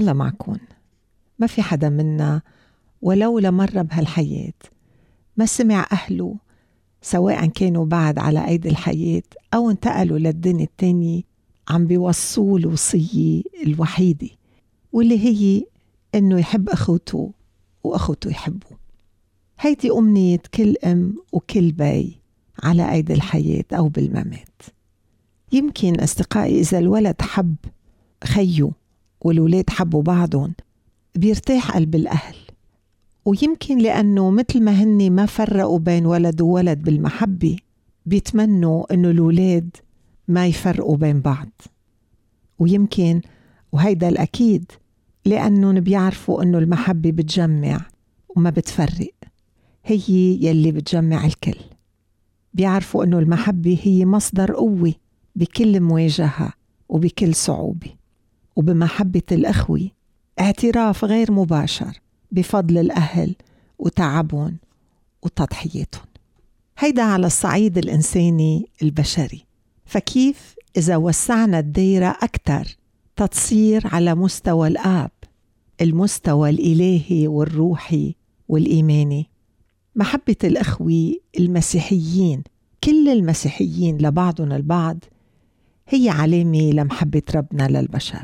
الله معكم. ما في حدا منا ولو لمرة بهالحياة ما سمع أهله سواء كانوا بعد على أيدي الحياة أو انتقلوا للدنيا التانية عم بيوصوا الوصية الوحيدة، واللي هي إنه يحب أخوته وأخوته يحبه. هيدي أمنية كل أم وكل باي على أيدي الحياة أو بالممات. يمكن أصدقائي إذا الولد حب خيه والولاد حبوا بعضهم بيرتاح قلب الأهل، ويمكن لأنه مثل ما هني ما فرقوا بين ولد وولد بالمحبة بيتمنوا أنه الولاد ما يفرقوا بين بعض. ويمكن وهيدا الأكيد لأنهم بيعرفوا أنه المحبة بتجمع وما بتفرق، هي يلي بتجمع الكل. بيعرفوا أنه المحبة هي مصدر قوة بكل مواجهة وبكل صعوبة. وبمحبة الأخوة اعتراف غير مباشر بفضل الأهل وتعبهم وتضحياتهم. هيدا على الصعيد الإنساني البشري. فكيف إذا وسعنا الدائرة أكتر تتصير على مستوى الآب، المستوى الإلهي والروحي والإيماني؟ محبة الأخوة المسيحيين، كل المسيحيين لبعضنا البعض، هي علامة لمحبة ربنا للبشر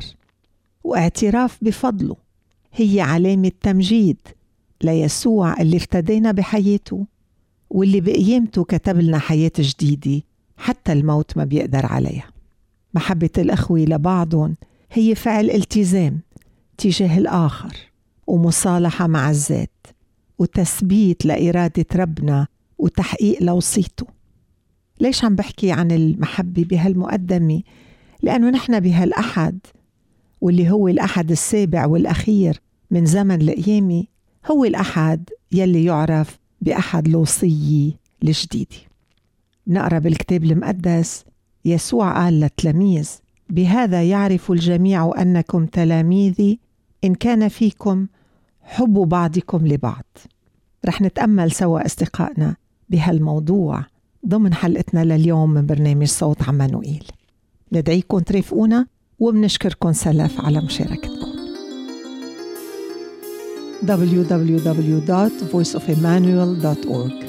واعتراف بفضله. هي علامة تمجيد ليسوع اللي افتدينا بحياته واللي بقيامته كتب لنا حياة جديدة حتى الموت ما بيقدر عليها. محبة الأخوة لبعضهم هي فعل التزام تجاه الآخر ومصالحة مع الذات وتثبيت لإرادة ربنا وتحقيق لوصيته. ليش عم بحكي عن المحبة بهالمقدمة؟ لأنه نحن بهالأحد، واللي هو الأحد السابع والأخير من زمن القيامة، هو الأحد يلي يعرف بأحد الوصية الجديدة. نقرأ بالكتاب المقدس يسوع قال للتلاميذ: بهذا يعرف الجميع أنكم تلاميذي إن كان فيكم حب بعضكم لبعض. رح نتأمل سوا أصدقائنا بهالموضوع ضمن حلقتنا لليوم من برنامج صوت عمانوئيل. ندعيكم ترافقونا وبنشكركم سلف على مشاركتكم. www.voiceofemmanuel.org.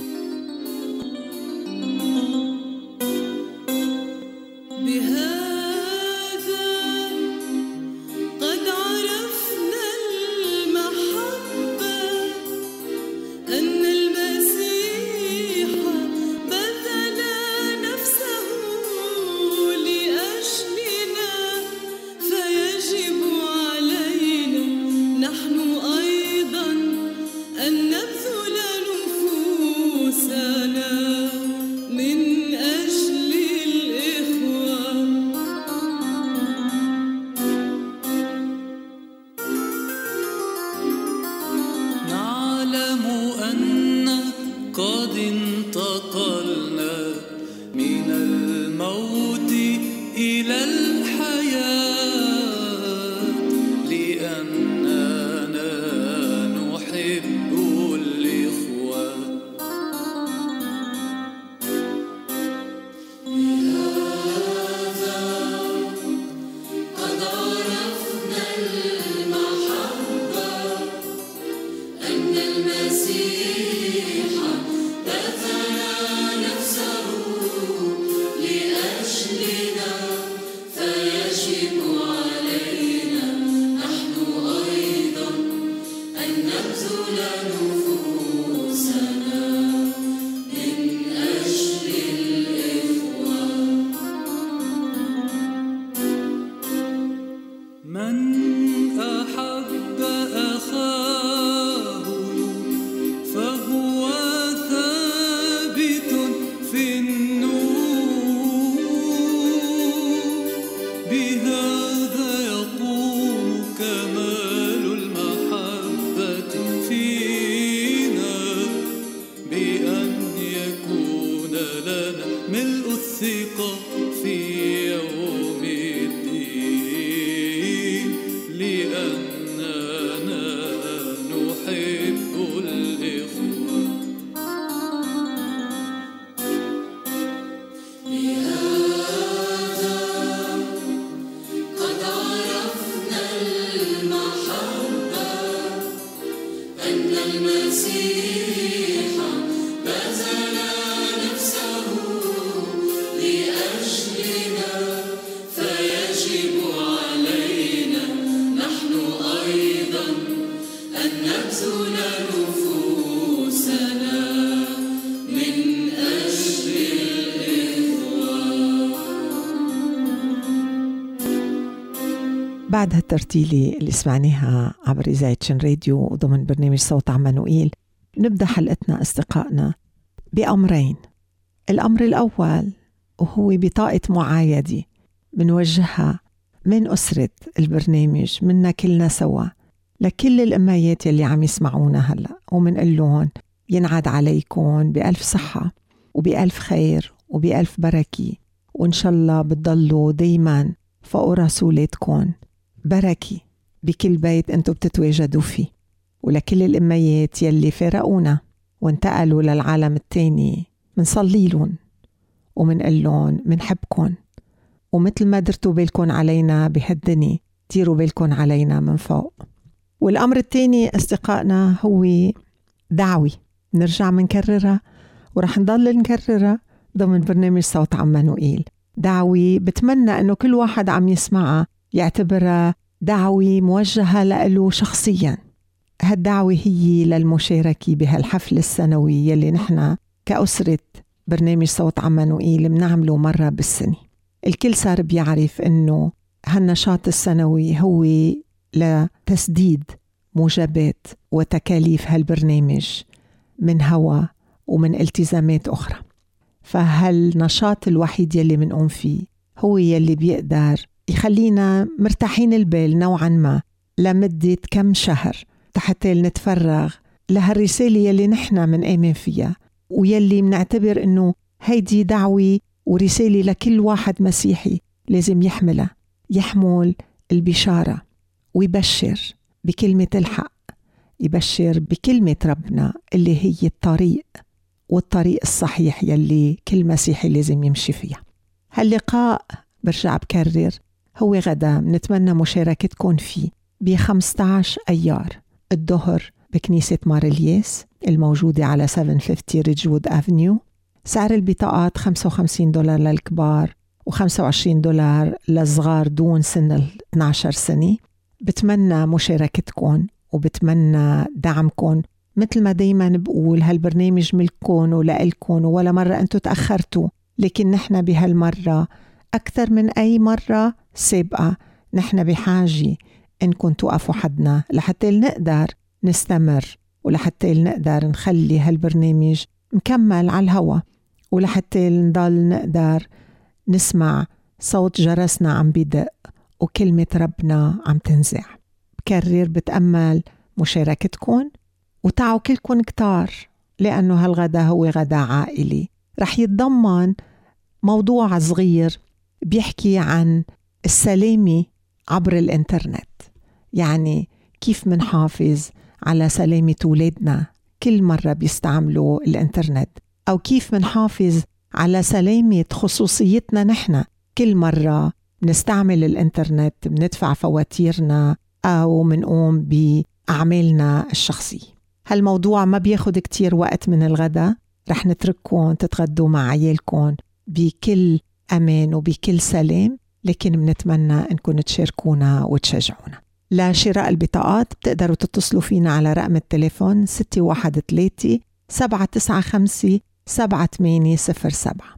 أن المسيح بذل نفسه لأجلنا، فيجب علينا نحن أيضا أن نبذل نفوسنا من أجل بعد هالترتيلة اللي سمعناها عبر إذاعة شن راديو وضمن برنامج صوت عمانوئيل، نبدأ حلقتنا أصدقائنا بأمرين. الأمر الأول وهو بطاقة معايدة منوجهها من أسرة البرنامج منا كلنا سوا لكل الأميات يلي عم يسمعونا هلأ، ومنقول لهم ينعاد عليكم بألف صحة وبألف خير وبألف بركة، وإن شاء الله بتضلوا دايما فوق رسولتكم بركة بكل بيت أنتوا بتتواجدوا فيه. ولكل الأميات يلي فارقونا وانتقلوا للعالم التاني منصلي لهم ومنقول لهم منحبكم، ومثل ما درتوا بالكم علينا بهالدنيا ديروا بالكم علينا من فوق. والأمر التاني أصدقائنا هو دعوي نرجع منكررها ورح نضل نكررها ضمن برنامج صوت عمانوئيل. دعوي بتمنى أنه كل واحد عم يسمعها يعتبرها دعوة موجهة له شخصيا. هالدعوة هي للمشاركة بهالحفل السنوي يلي نحن كأسرة برنامج صوت عمانوئيل بنعمله مرة بالسنة. الكل صار بيعرف أنه هالنشاط السنوي هو لتسديد موجبات وتكاليف هالبرنامج من هوا ومن التزامات أخرى. فهالنشاط الوحيد يلي منقوم فيه هو يلي بيقدر يخلينا مرتاحين البال نوعا ما لمدة كم شهر حتى نتفرغ لهالرسالة يلي نحن منآمن فيها، ويلي منعتبر انه هيدي دعوة ورسالة لكل واحد مسيحي لازم يحملها، يحمل البشارة ويبشر بكلمة الحق، يبشر بكلمة ربنا اللي هي الطريق والطريق الصحيح يلي كل مسيحي لازم يمشي فيها. هاللقاء برجع بكرر هو غدا نتمنى مشاركتكم فيه ب15 أيار الظهر بكنيسة مارلياس الموجودة على 750 ريدجوود أفنيو. سعر البطاقات $55 للكبار و$25 للصغار دون سن 12 سنة. بتمنى مشاركتكم وبتمنى دعمكم. مثل ما دايما بقول هالبرنامج ملككم ولألكم، ولا مرة أنتوا تأخرتوا، لكن نحن بهالمرة أكثر من أي مرة سابقة نحن بحاجة إنكم توقفوا حدنا لحتى نقدر نستمر، ولحتى نقدر نخلي هالبرنامج مكمل على الهوا، ولحتى نضل نقدر نسمع صوت جرسنا عم بدق وكلمة ربنا عم تنزع. بكرر بتأمل مشاركتكم وتعوا كلكم كتار، لأنه هالغدا هو غدا عائلي رح يتضمن موضوع صغير بيحكي عن السلامة عبر الإنترنت. يعني كيف منحافظ على سلامة أولادنا كل مرة بيستعملوا الإنترنت، أو كيف منحافظ على سلامة خصوصيتنا نحن كل مرة بنستعمل الإنترنت، بندفع فواتيرنا أو منقوم بأعمالنا الشخصية. هالموضوع ما بياخد كتير وقت من الغدا، رح نترككم تتغدوا مع عيالكم بكل أمان وبكل سلام، لكن بنتمنى أنكم تشاركونا وتشجعونا. لشراء البطاقات بتقدروا تتصلوا فينا على رقم التليفون 613-795-7807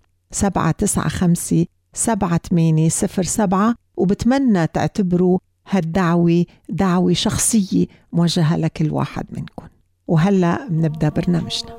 795-7807. وبتمنى تعتبروا هالدعوة دعوة شخصية موجهة لكل واحد منكم. وهلأ بنبدأ برنامجنا.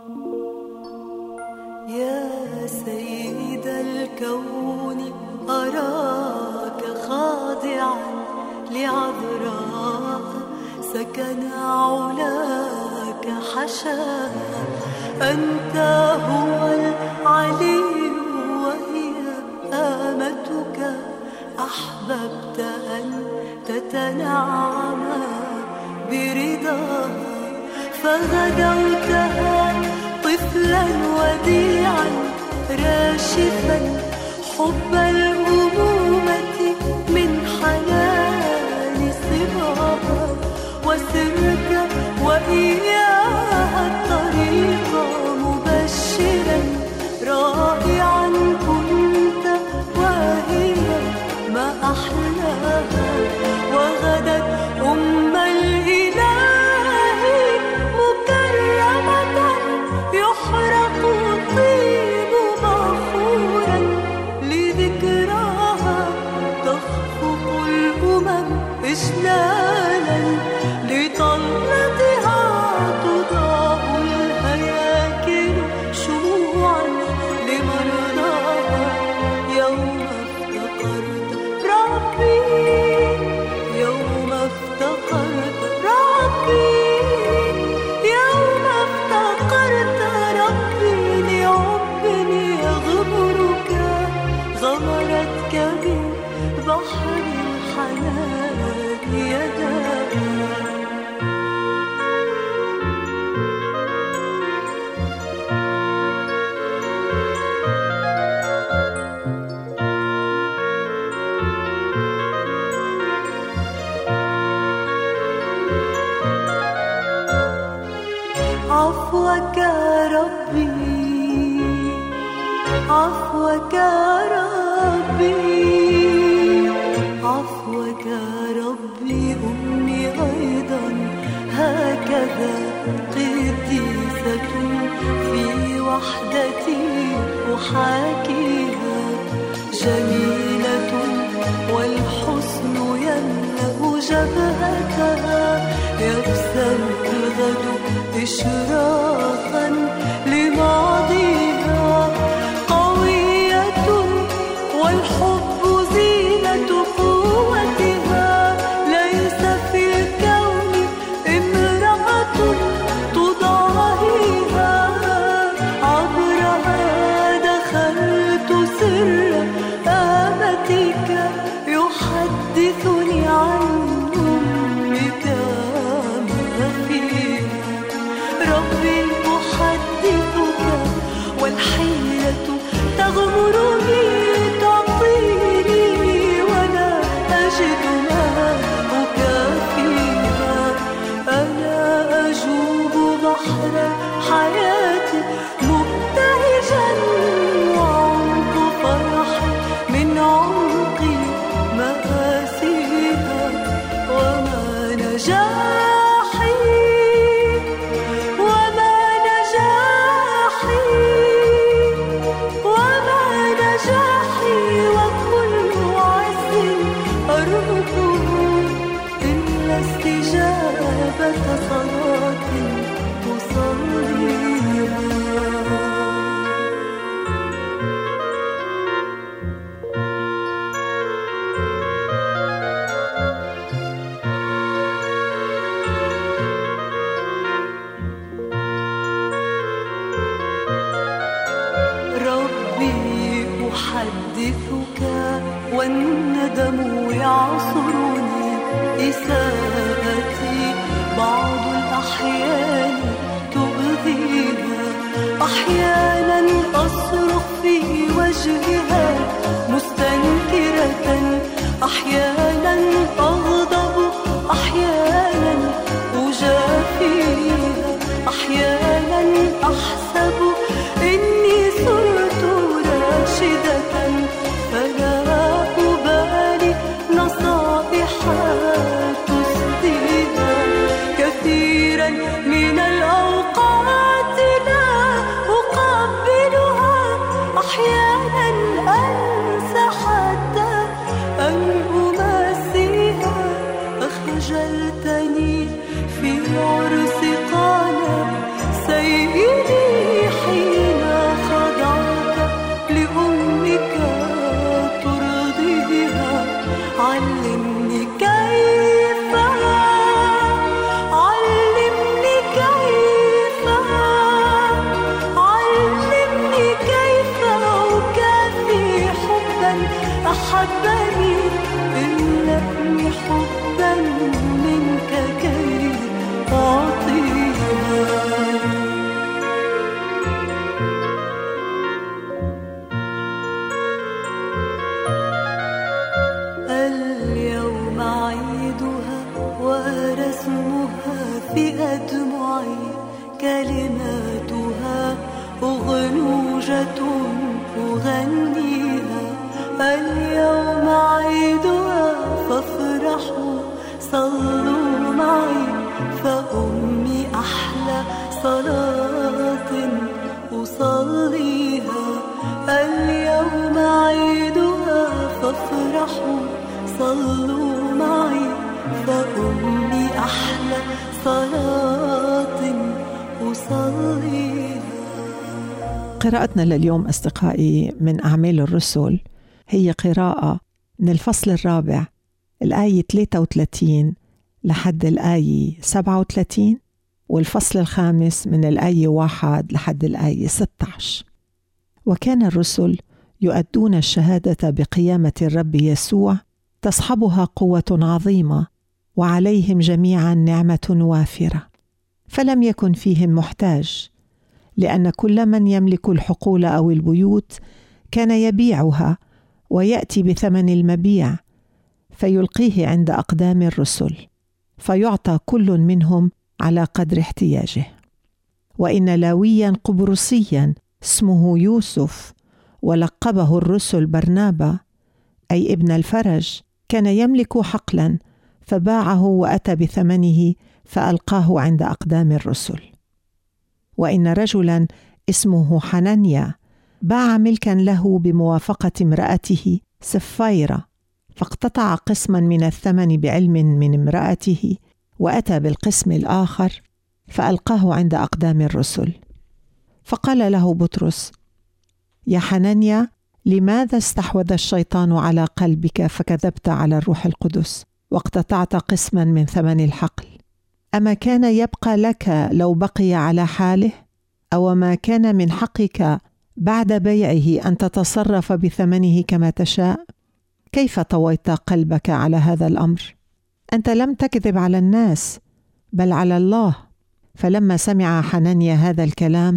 يا سيد الكون أراك خاضعا لعذراء سكن علاك حشاها، أنت هو العلي وهي آمتك، أحببت أن تتنعم برضاها، فغدوتها طفلا وديعا راشفا حب الأمومة من حنان صباها، وسرك وإيمانك عفوك ربي، عفوك ربي، عفوك ربي. أمي أيضا هكذا قديسة في وحدتي أحاكيها، جميلة والحسن يملأ جبهتها، يبسم الغد إشراقا لماضيها، قوية والحب زينة قوتها، ليس في الكون امرأة تضاهيها، عبرها دخلت سر آمتك، يحدثني عن أمك ما فيها. ربي أحدثك والحيرة تغمرني، تعطيني ولا أجد ما أكافيها. أنا أجوب بحر حياتي مبتهجا، وعمق فرحي من عمق مآسيها، وما نجاحي وما نجاحي وما نجاحي، وكل عز أرجوه إلا استجابة صلاة أصليها. ربي أحدثك والندم يعصرني، إساءتي بعض الأحيان تؤذيها، أحيانا أصرخ في وجهها مستنكرة، أحيانا أغضب، أحيانا أجافيها، أحيانا أحسب إني صرت راشدة، فلا أبالي نصائحها تسديها. كثيرا من الأوقات لا أقبلها، أحيانا أنسى حتى أن أماسيها. أخجلتني في عرس قانا سيدي حين خضعت لأمك ترضيها، علمني كيف، علمني كيف، علمني كيف أكافي حبا أحبني، إنني حبا منك كي أعطيها. اليوم عيدها ورسمها في أدمعي، كلماتها أغنوجة أغنيها. اليوم عيدها فافرحوا صلوا معي، فأمي أحلى صلاة أصليها. اليوم عيدها فافرحوا صلوا معي، فأمي أحلى صلاة أصليها. قراءتنا لليوم أصدقائي من أعمال الرسل هي قراءة من الفصل الرابع الآية 33 لحد الآية 37، والفصل الخامس من الآية 1 لحد الآية 16. وكان الرسل يؤدون الشهادة بقيامة الرب يسوع، تصحبها قوة عظيمة، وعليهم جميعا نعمة وافرة، فلم يكن فيهم محتاج، لأن كل من يملك الحقول أو البيوت كان يبيعها ويأتي بثمن المبيع فيلقيه عند أقدام الرسل، فيعطى كل منهم على قدر احتياجه. وإن لاويا قبرصيا اسمه يوسف ولقبه الرسل برنابا أي ابن الفرج كان يملك حقلا، فباعه وأتى بثمنه فألقاه عند أقدام الرسل. وإن رجلا اسمه حنانيا باع ملكا له بموافقة امرأته سفايرة، فاقتطع قسما من الثمن بعلم من امرأته وأتى بالقسم الآخر فألقاه عند أقدام الرسل. فقال له بطرس: يا حنانيا، لماذا استحوذ الشيطان على قلبك فكذبت على الروح القدس واقتطعت قسما من ثمن الحقل؟ أما كان يبقى لك لو بقي على حاله؟ أو ما كان من حقك بعد بيعه أن تتصرف بثمنه كما تشاء؟ كيف طويت قلبك على هذا الأمر؟ أنت لم تكذب على الناس بل على الله. فلما سمع حنانيا هذا الكلام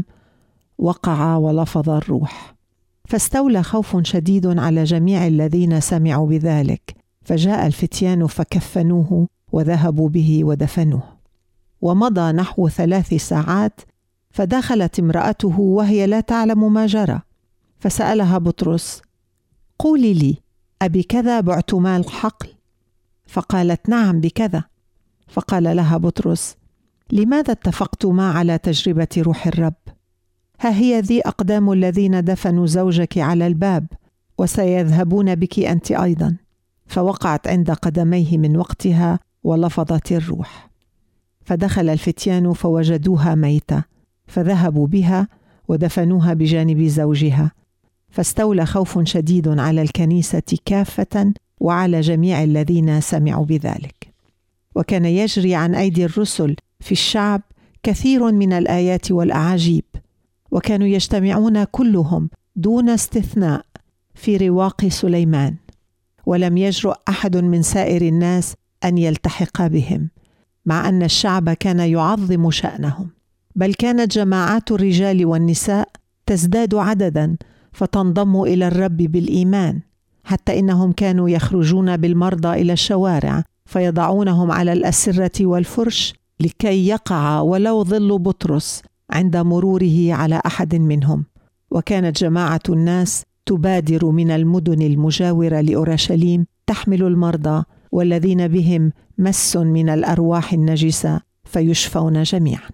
وقع ولفظ الروح، فاستولى خوف شديد على جميع الذين سمعوا بذلك، فجاء الفتيان فكفنوه وذهبوا به ودفنوه. ومضى نحو 3 ساعات فدخلت امرأته وهي لا تعلم ما جرى، فسألها بطرس: قولي لي، أبكذا بعتما الحقل؟ فقالت: نعم بكذا. فقال لها بطرس: لماذا اتفقتما على تجربة روح الرب؟ ها هي ذي أقدام الذين دفنوا زوجك على الباب، وسيذهبون بك أنت أيضا. فوقعت عند قدميه من وقتها ولفظت الروح. فدخل الفتيان فوجدوها ميتة، فذهبوا بها ودفنوها بجانب زوجها. فاستولى خوف شديد على الكنيسة كافة وعلى جميع الذين سمعوا بذلك. وكان يجري عن أيدي الرسل في الشعب كثير من الآيات والأعاجيب، وكانوا يجتمعون كلهم دون استثناء في رواق سليمان، ولم يجرؤ أحد من سائر الناس أن يلتحق بهم، مع أن الشعب كان يعظم شأنهم. بل كانت جماعات الرجال والنساء تزداد عددا فتنضم إلى الرب بالإيمان، حتى إنهم كانوا يخرجون بالمرضى إلى الشوارع فيضعونهم على الأسرة والفرش لكي يقع ولو ظل بطرس عند مروره على أحد منهم. وكانت جماعة الناس تبادر من المدن المجاورة لأورشليم تحمل المرضى والذين بهم مس من الأرواح النجسة فيشفون جميعا.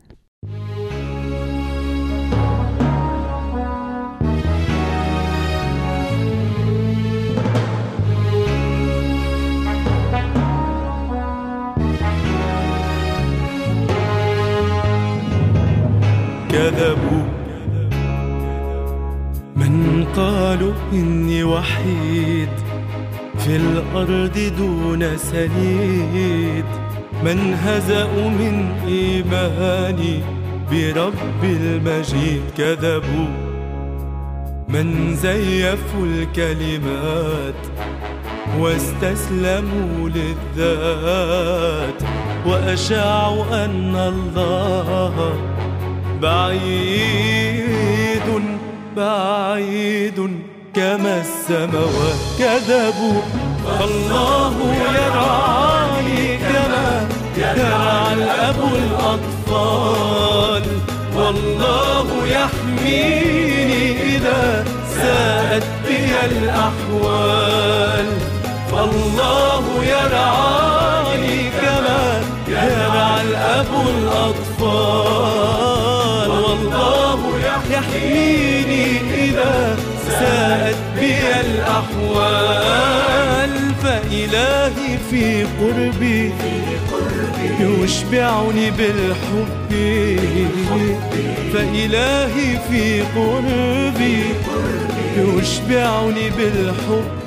كذبوا من قالوا إني وحيد في الأرض دون سنيد، من هزأوا من إيماني برب المجيد. كذبوا من زيفوا الكلمات واستسلموا للذات، وأشاعوا أن الله بعيد بعيد كما السماوات. كذبوا الله يرعاني كما يرعى الأب الأطفال، والله يحميني إذا ساءت بي الأحوال. فالله يرعاني كما يرعى الأب الأطفال، والله يحميني إذا ساءت بي الأحوال. فإلهي في قربي يشبعني بالحب، فإلهي في قربي يشبعني بالحب،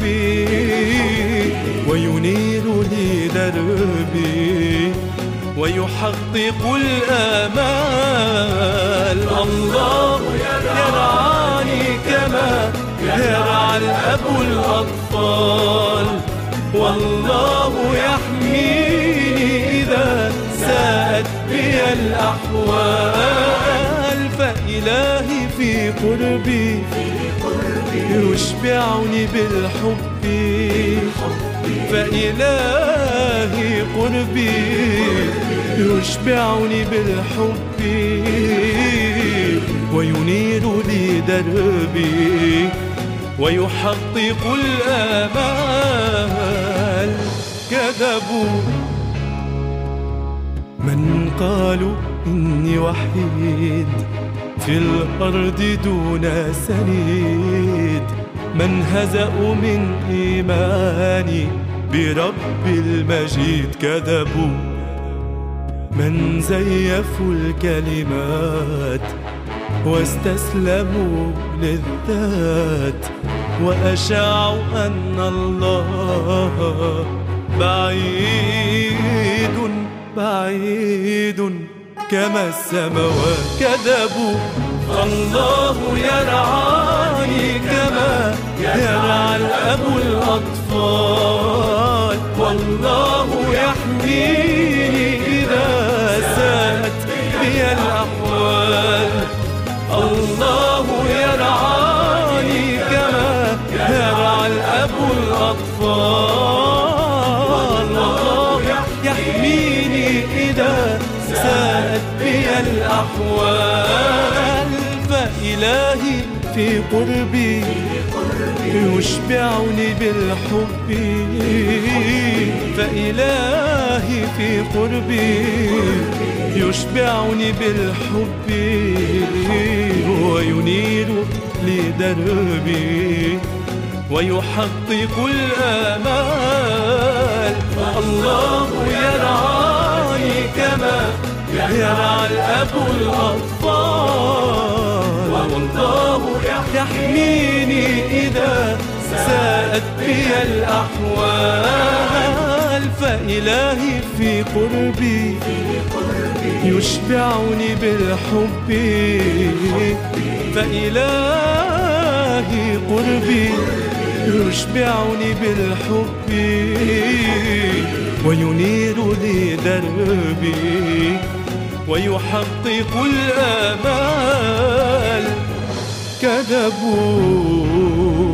وينير لي دربي ويحقق الآمال. الله يرعاني كما يرعى الأب الأطفال، والله يحميني إذا ساءت بي الأحوال. فإلهي في قربي يشبعني بالحب، فإلهي قربي يشبعني بالحب، وينير لي دربي ويحقق الآمال. كذبوا من قالوا إني وحيد في الأرض دون سنيد، من هزأوا من إيماني برب المجيد. كذبوا من زيفوا الكلمات واستسلموا للذات، وأشاعوا أن الله بعيد بعيد كما السماوات. كذبوا الله يرعاني كما يرعى الأب الأطفال، والله يحميني إذا ساءت بي الأحوال. الله يرعاني كما يرعى الأب الأطفال، الله يحميني إذا ساءت بي الأحوال. فإلهي في قربي يشبعني بالحب، فإلهي في قربي يشبعني بالحب، وينير لي دربي ويحقق الآمال. الله يرعاني كما يرعى الأب الأطفال، والله يحميني إذا ساءت بي الأحوال. فإلهي في قربي يشبعني بالحب، فإلهي قربي يشبعني بالحب، وينير لي دربي ويحقق الآمال. كذبوا.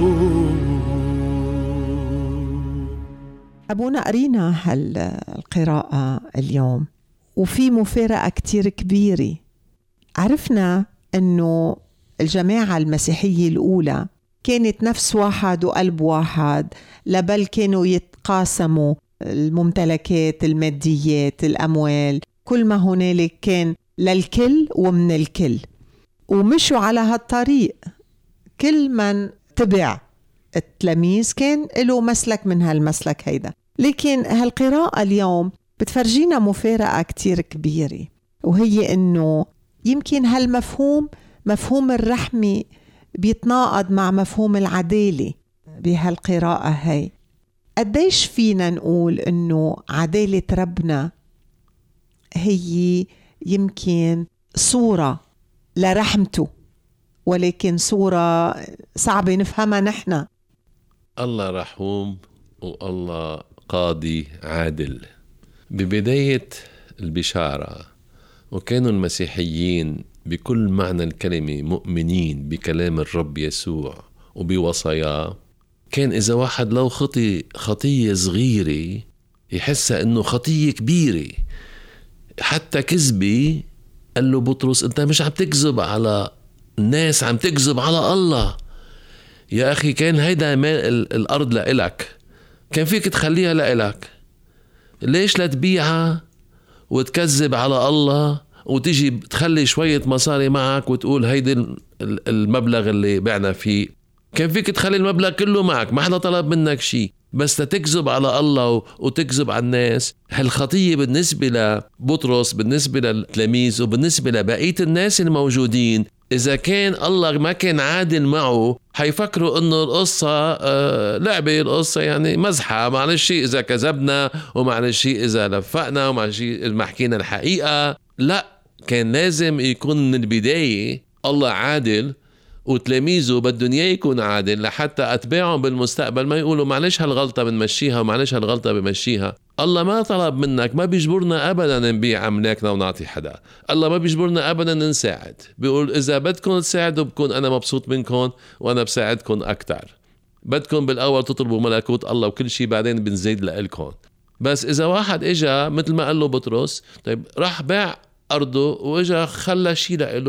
أبونا قرينا هالقراءة اليوم وفي مفارقة كتير كبيرة. عرفنا أنه الجماعة المسيحية الأولى كانت نفس واحد وقلب واحد، لبل كانوا يتقاسموا الممتلكات، الماديات، الأموال، كل ما هنالك كان للكل ومن الكل، ومشوا على هالطريق. كل من تبع التلاميذ كان له مسلك من هالمسلك هيدا. لكن هالقراءة اليوم بتفرجينا مفارقة كتير كبيرة، وهي إنه يمكن هالمفهوم، مفهوم الرحمة، بيتناقض مع مفهوم العدالة بهالقراءة هاي. قديش فينا نقول إنه عدالة ربنا هي يمكن صورة لرحمته، ولكن صورة صعبة نفهمها نحن. الله رحوم والله قاضي عادل. ببداية البشارة وكانوا المسيحيين بكل معنى الكلمة مؤمنين بكلام الرب يسوع وبوصاياه. كان إذا واحد لو خطية صغيرة يحسها إنه خطية كبيرة، حتى كذبي، قال له بطرس أنت مش عم تكذب على الناس، عم تكذب على الله. يا أخي كان هيدا الأرض لإلك، كان فيك تخليها لإلك، ليش لا تبيعها وتكذب على الله وتيجي تخلي شوية مصاري معك وتقول هيدا المبلغ اللي بعنا فيه؟ كان فيك تخلي المبلغ كله معك، ما حدا طلب منك شيء، بس تكذب على الله وتكذب على الناس. هالخطية بالنسبة لبطرس، بالنسبة للتلاميذ، وبالنسبة لبقية الناس الموجودين، إذا كان الله ما كان عادل معه حيفكروا إنه القصة لعبة، القصة يعني مزحة، معلش شيء إذا كذبنا، ومعلش شيء إذا لفقنا، ومعلش شيء ما حكينا الحقيقة. لا، كان لازم يكون من البداية الله عادل، وتلاميذه بدهم اياه يكون عادل، لحتى اتباعهم بالمستقبل ما يقولوا معلش هالغلطة بنمشيها ومعلش هالغلطة بمشيها. الله ما طلب منك، ما بيجبرنا ابدا نبيع املاكنا ونعطي حدا. الله ما بيجبرنا ابدا نساعد، بيقول اذا بدكم تساعدوا بكون انا مبسوط منكم وانا بساعدكم اكتر. بدكم بالاول تطلبوا ملكوت الله وكل شيء بعدين بنزيد لكم. بس اذا واحد اجا مثل ما قال له بطرس، طيب راح باع ارضه واجا خلى شيء له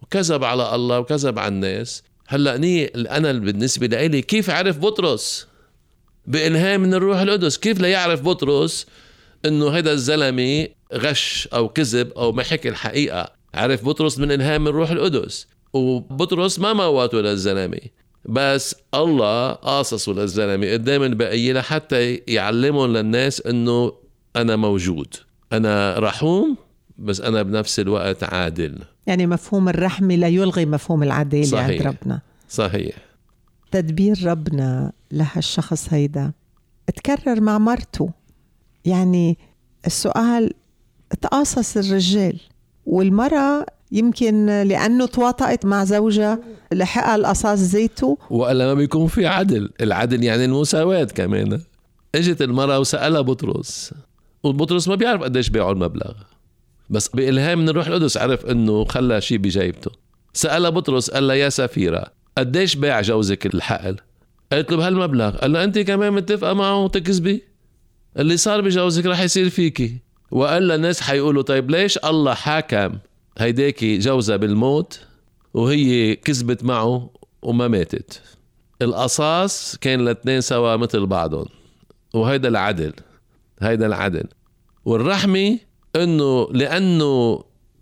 وكذب على الله وكذب على الناس. هلأ أنا بالنسبة لي كيف عرف بطرس بإلهام من الروح القدس؟ كيف لا يعرف بطرس إنه هذا الزلمة غش أو كذب أو ما حكي الحقيقة؟ عرف بطرس من إلهام من الروح القدس. وبطرس ما موته للزلمة، بس الله قاصصه للزلمة قدام البقية لحتى يعلمهم للناس إنه أنا موجود، أنا رحوم، بس أنا بنفس الوقت عادل. يعني مفهوم الرحمة لا يلغي مفهوم العدالة عند ربنا. صحيح. تدبير ربنا لهالشخص هيدا اتكرر مع مرته. يعني السؤال، تقاصص الرجال والمرأة يمكن لأنه تواطأت مع زوجها لحقها القصاص زيته، وإلا ما بيكون في عدل. العدل يعني المساواة كمان. اجت المرأة وسألها بطرس، وبطرس ما بيعرف قديش بيعوا المبلغ، بس بإلهام من الروح القدس عرف انه خلى شيء بجيبته. سألها بطرس قال لها يا سفيرة قديش باع جوزك الحقل؟ قالت له بهالمبلغ. قال لها انت كمان متفقة معه وتكذبي؟ اللي صار بجوزك رح يصير فيكي. وقال للناس حيقولوا طيب ليش الله حاكم هيداكي جوزها بالموت وهي كذبت معه وما ماتت؟ القصاص كان الاثنين سوا مثل بعضهم، وهيدا العدل. هيدا العدل. والرحمة انه لانه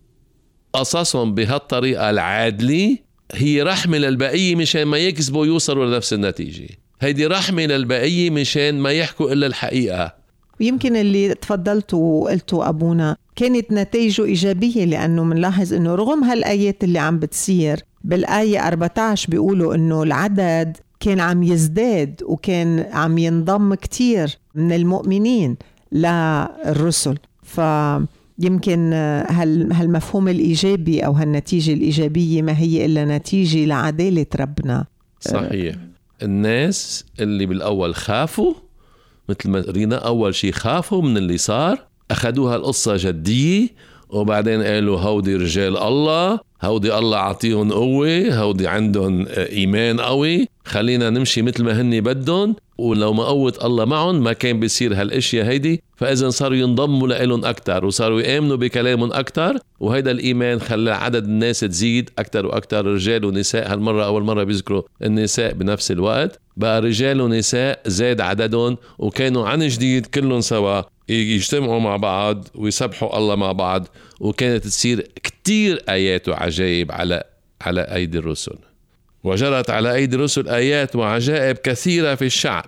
قصصهم بهالطريقة العادلة هي رحمة للبقية مشان ما يكذبوا يوصلوا لنفس النتيجة. هيدي رحمة للبقية مشان ما يحكوا إلا الحقيقة. يمكن اللي تفضلت وقلته أبونا كانت نتائجه إيجابية، لأنه منلاحظ أنه رغم هالآيات اللي عم بتصير بالآية 14 بيقولوا أنه العدد كان عم يزداد وكان عم ينضم كتير من المؤمنين للرسل. فيمكن هالمفهوم الإيجابي أو هالنتيجة الإيجابية ما هي إلا نتيجة لعدالة ربنا. صحيح. الناس اللي بالأول خافوا مثل ما قرينا، أول شيء خافوا من اللي صار، أخذوها القصة جدية، وبعدين قالوا هودي رجال الله، هودي الله عطيهم قوة، هودي عندهم إيمان قوي، خلينا نمشي مثل ما هني بدهم، ولو ما قوة الله معهم ما كان بيصير هالاشياء هيدي. فإذن صاروا ينضموا لهم أكتر وصاروا يآمنوا بكلامهم أكتر، وهيدا الإيمان خلى عدد الناس تزيد أكتر وأكتر، رجال ونساء. هالمرة أول مرة بيذكروا النساء بنفس الوقت، بقى رجال ونساء زاد عددهم، وكانوا عن جديد كلهم سوا يجتمعوا مع بعض ويسبحوا الله مع بعض. وكانت تصير كتير آيات وعجائب على أيدي الرسل، وجرت على أيدي الرسل آيات وعجائب كثيرة في الشعب.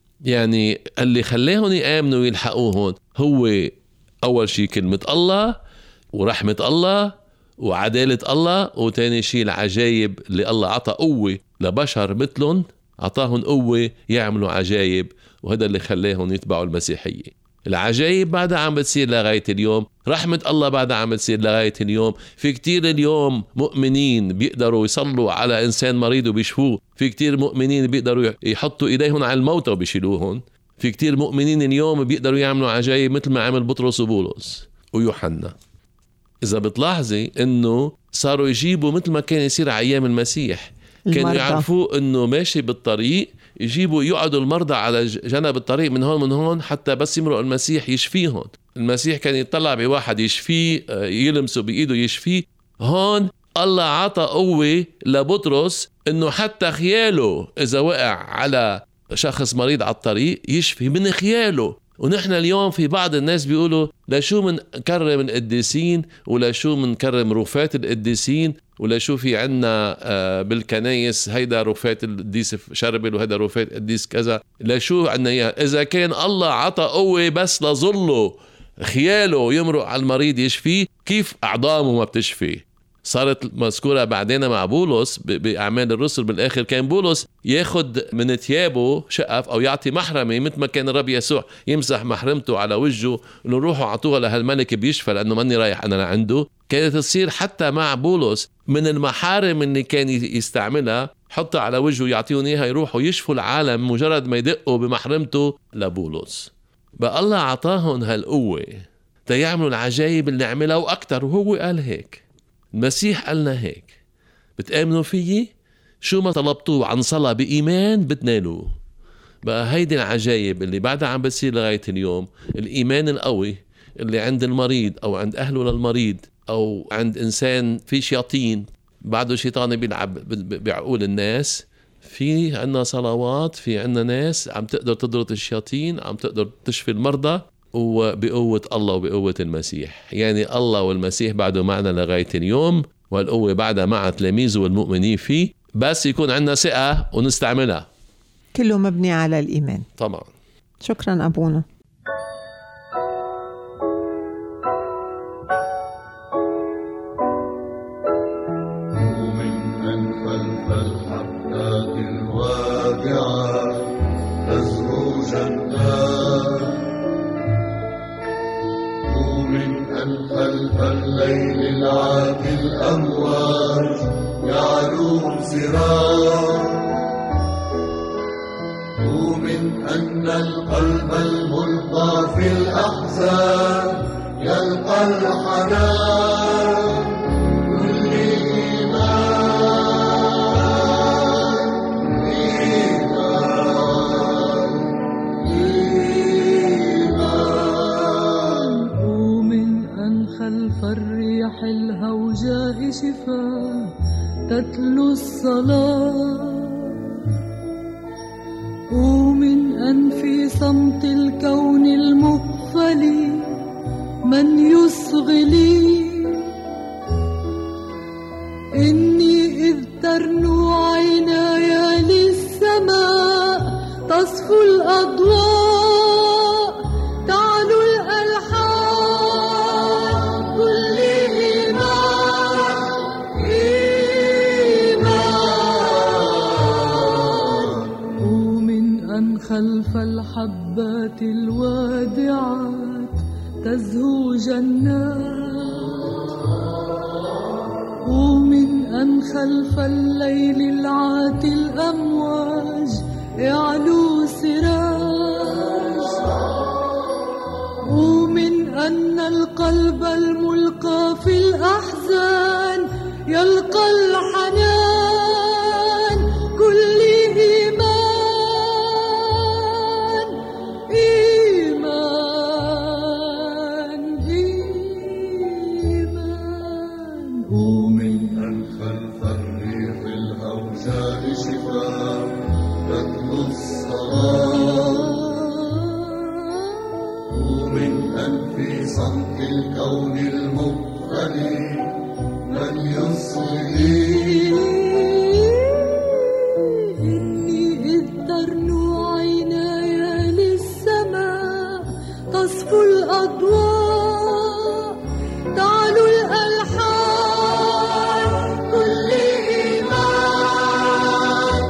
يعني اللي خلاهم يآمنوا ويلحقوهم هو أول شيء كلمة الله ورحمة الله وعدالة الله، وتاني شيء العجائب اللي الله عطى قوة لبشر مثلهم، عطاهم قوة يعملوا عجائب، وهذا اللي خلاهم يتبعوا المسيحية. العجائب بعدها عم بتصير لغاية اليوم، رحمة الله بعدها عم بتصير لغاية اليوم. في كتير اليوم مؤمنين بيقدروا يصلوا على إنسان مريض وبيشفوه، في كتير مؤمنين بيقدروا يحطوا إيديهم على الموتى وبيشيلوهم، في كتير مؤمنين اليوم بيقدروا يعملوا عجائب مثل ما عمل بطرس وبولس ويوحنا. إذا بتلاحظي إنه صاروا يجيبوا مثل ما كان يصير على أيام المسيح، كانوا يعرفوا إنه ماشي بالطريق يجيبوا يقعدوا المرضى على جنب الطريق من هون حتى بس يمرق المسيح يشفيهم. المسيح كان يطلع بواحد يشفيه، يلمسه بإيده يشفيه. هون الله عطى قوة لبطرس إنه حتى خياله إذا وقع على شخص مريض على الطريق يشفي من خياله. ونحن اليوم في بعض الناس بيقولوا لا شو من كرم القديسين ولا شو من كرم رفات القديسين ولا شو في عنا بالكنايس هيدا رفات القديس شربل وهيدا رفات القديس كذا، لا شو عنا إياها. إذا كان الله عطى قوة بس لظله خياله يمرق على المريض يشفيه، كيف أعضامه ما بتشفي؟ صارت مذكورة بعدين مع بولس بأعمال الرسل. بالآخر كان بولس ياخد من ثيابه شقف أو يعطي محرمة، مثل ما كان الرب يسوع يمسح محرمته على وجهه إنه روحوا عطوها لهالملك بيشفى لأنه ماني رايح أنا لعنده. كانت تصير حتى مع بولس من المحارم اللي كان يستعملها، حطها على وجهه يعطيهم إياها يروحوا يشفوا العالم مجرد ما يدقوا بمحرمته لبولس. بقى الله عطاهم هالقوة تيعملوا العجائب اللي عملها وأكتر، وهو قال هيك. المسيح قالنا هيك، بتآمنوا فيي شو ما طلبتوه عن صلاة بإيمان بتنالوه. بقى هيدي العجائب اللي بعدها عم بتصير لغاية اليوم، الإيمان القوي اللي عند المريض أو عند أهله للمريض أو عند إنسان في شياطين بعده شيطان بيلعب بعقول الناس. في عنا صلوات، في عنا ناس عم تقدر تضرط الشياطين، عم تقدر تشفي المرضى، وبقوة الله وبقوة المسيح. يعني الله والمسيح بعده معنا لغاية اليوم، والقوة بعدها مع تلاميذه والمؤمنين فيه، بس يكون عنا ثقة ونستعملها. كله مبني على الإيمان طبعا. شكرا أبونا. خلف الليل العاتي الأمواج يعلو سراج. ومن أن القلب الملقى في الأحزان يلقى الحنان. كل إيمان إيمان. ومن أن خلف الريح الهوجاء شفاء تتلو الصلاة. ومن أن في صمت الكون المقفل من يصغلي. إني إذ ترنو عيناي للسماء تصفو الأضواء تعلو الألحان. كل إيمان إيمان. ومن أن خلف الحبات الوادعات تزهو جنات. ومن أن خلف الليل العاتي الأمواج يعلو سراج. ومن أن القلب الملقى في الأحزان يلقى الحنان. كل إيمان إيمان إيمان. ومن أن خلف الريح الهوجاء شفاء تتلو الصلاة. ومن أن في صمت الكون المقفل من يصغي. إني إذ ترنو عيناي للسماء تصفو الأضواء تعلو الألحان. كل إيمان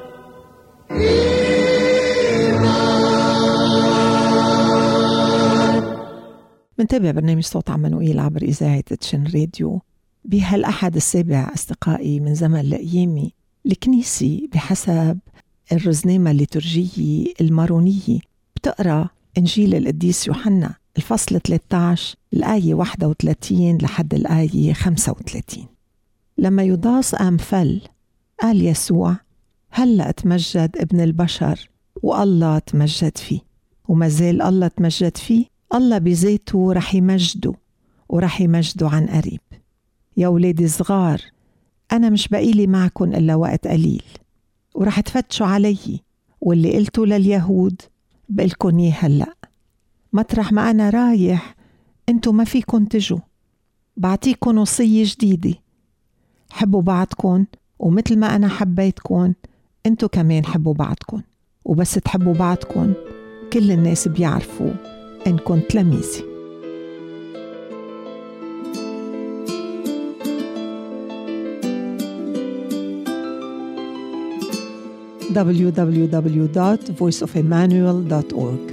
إيمان. منتابع برنامج صوت عمانوئيل عبر إذاعة تشن راديو. بهالأحد السابع أصدقائي من زمن لأيامي الكنيسة بحسب الرزنامة الليتورجية المارونية بتقرأ إنجيل القديس يوحنا الفصل 13 الآية 31 لحد الآية 35. لما يضاس أمفل قال يسوع هلأ تمجد ابن البشر والله تمجد فيه. وما زال الله تمجد فيه، الله بذاته رح يمجده ورح يمجده عن قريب. يا ولادي صغار، أنا مش بقيلي معكم إلا وقت قليل ورح تفتشوا علي، واللي قلته لليهود بقلكن إيه هلأ. مطرح ما أنا رايح أنتوا ما فيكن تجوا. بعطيكن وصية جديدة، حبوا بعضكن، ومثل ما أنا حبيتكن أنتوا كمان حبوا بعضكن. وبس تحبوا بعضكن كل الناس بيعرفوا إنكن تلاميذي. www.voiceofemmanuel.org.